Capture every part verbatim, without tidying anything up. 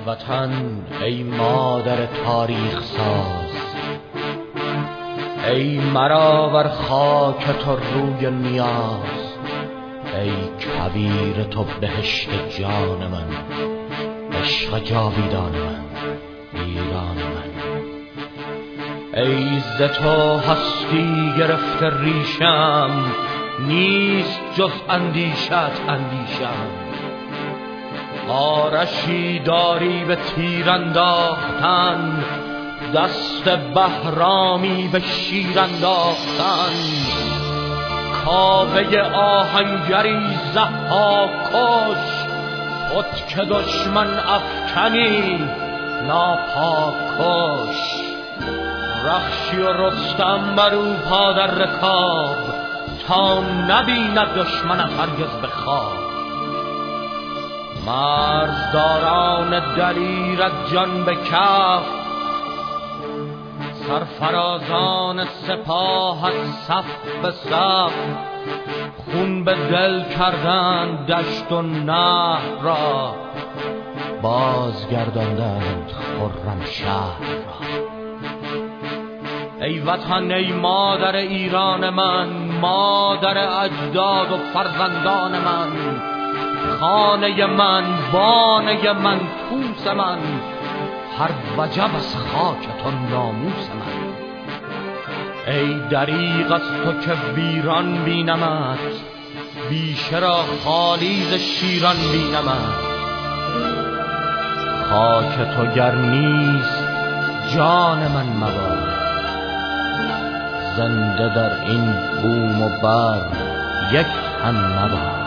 وطن ای مادر تاریخ ساز، ای مرا بر خاک تو روی نیاز، ای کبیر تو بهشت جان من، عشق جاویدان من، ایران من. ای ز تو هستی گرفته ریشم، نیست جز اندیشت اندیشم. آرشی داری به تیر انداختن، دست بهرامی به شیر انداختن. کاوه آهنگری ضحاک کش، خود که دشمن افکنی ناپاک کش. رخشی و رستم برو پا در رکاب، تا نبیند دشمنت هرگز به خواب. مرزداران دلیر از جان به کف، سرفرازان سپاه از صف به صف. خون به دل کردند دشت و نهر را، بازگرداندند خرم شهر را. ای وطن ای مادر ایران من، مادر اجداد و فرزندان من. خانه من، بانه من، کوس من، هر وجب از خاک تو ناموس من. ای دریغ از تو که ویران بینمت، بیشه را خالی ز شیران بینمت. خاک تو گر نیست جان من مباد، زنده در این بوم و بر یک هم مباد.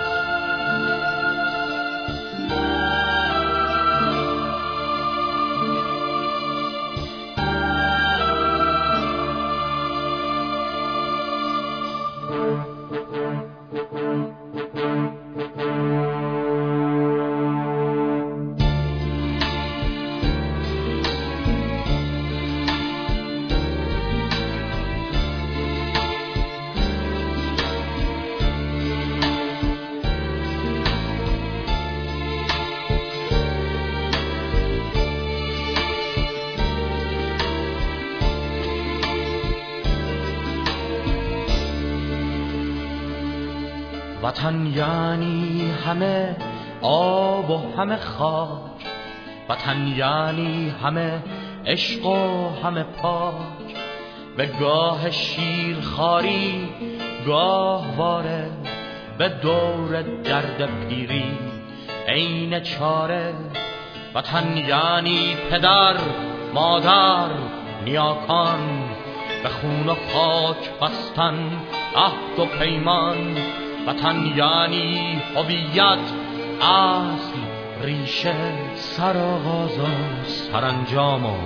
وطن یعنی همه آب و همه خاک، وطن یعنی همه عشق و همه پاک. به گاه شیر خاری گاه واره، به دور درد پیری عین چاره. وطن یعنی پدر مادر نیاکان، به خون و خاک بستن عهد و پیمان. وطن یعنی هویت، اصل، ریشه، سرآغاز و سرانجام و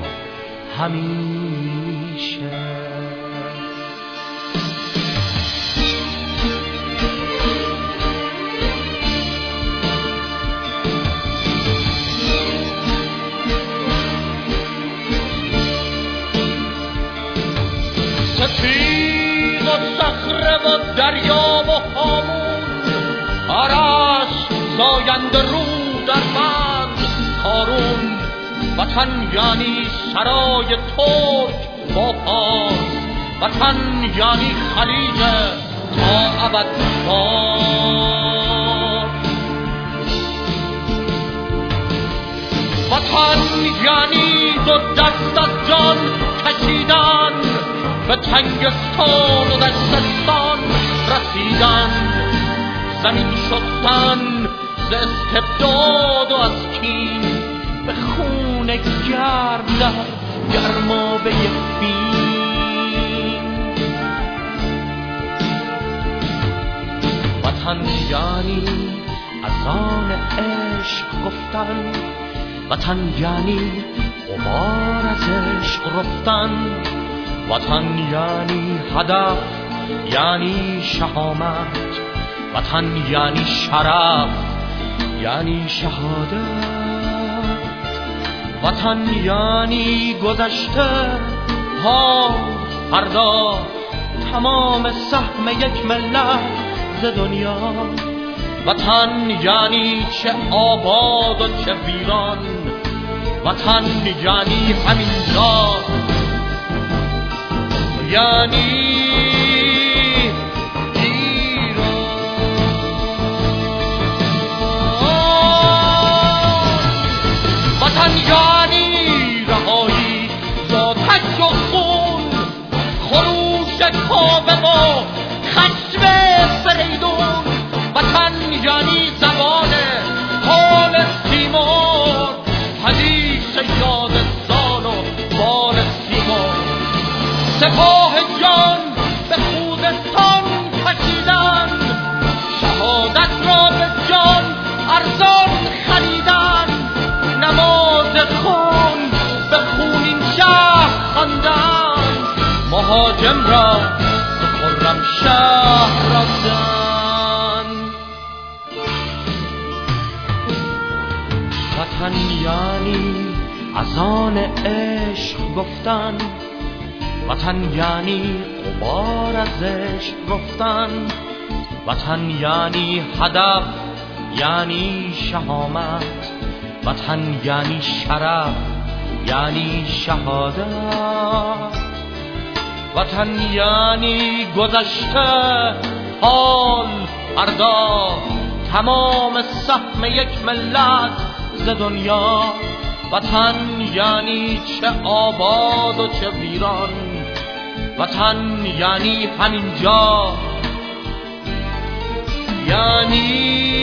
همیشه. سپید و صخره و دریا و هامون، آرش زاینده رو در بند کارون. وطن یعنی سرای ترک با پاس، وطن یعنی خلیج تا ابد باد. وطن یعنی دو دست از جان کشیدن، به تنگستان و دشتستان رسیدن. زمین شستن ز استبداد و از کین، به خون گرم در گرمابه فین. وطن یعنی از آن عشق گفتن، وطن یعنی غبار از عشق رفتن. وطن یعنی هدف، یعنی شهامت، وطن یعنی شرف، یعنی شهادت. وطن یعنی گذشته ها فردا، تمام سهم یک ملت ز دنیا. وطن یعنی چه آباد و چه ویران، وطن یعنی همینجا، یعنی وطن یعنی رهایی با تک و خون، خروش کاوه و خشم فریدون. وطن یعنی زبان حال تیمور، حدیث یاد زال و بال تیمور. سپاه جان به خوزستان کشیدن، شهادت را به جان ارزان خریدن. نماز خون به خونین شهر خواندن، مهاجم را به خرم شهر راندن. وطن یعنی از آن عشق گفتن، وطن یعنی غبار از عشق رفتن. وطن یعنی هدف، یعنی شهامت. وطن یعنی شرف، یعنی شهادت. وطن یعنی گذشته، حال، فردا، تمام سهم یک ملت ز دنیا. وطن یعنی چه آباد و چه ویران، وطن یعنی همینجا، یعنی